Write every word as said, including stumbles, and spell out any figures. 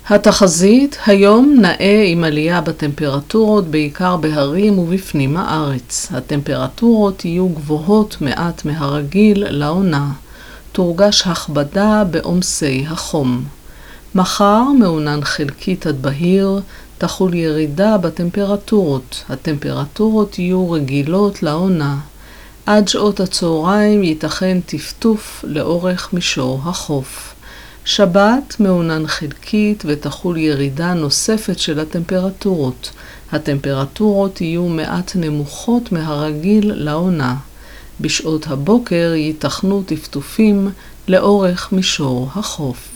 התחזית, היום נאה עם עלייה בטמפרטורות בעיקר בהרים ובפנים הארץ. הטמפרטורות יהיו גבוהות מעט מהרגיל לעונה. תורגש הכבדה בעומסי החום. מחר מעונן חלקית עד בהיר, תחול ירידה בטמפרטורות. הטמפרטורות יהיו רגילות לעונה. עד שעות הצהריים ייתכן טפטוף לאורך מישור החוף. שבת מעונן חלקית ותחול ירידה נוספת של הטמפרטורות. הטמפרטורות יהיו מעט נמוכות מהרגיל לעונה. בשעות הבוקר ייתכנו טפטופים לאורך מישור החוף.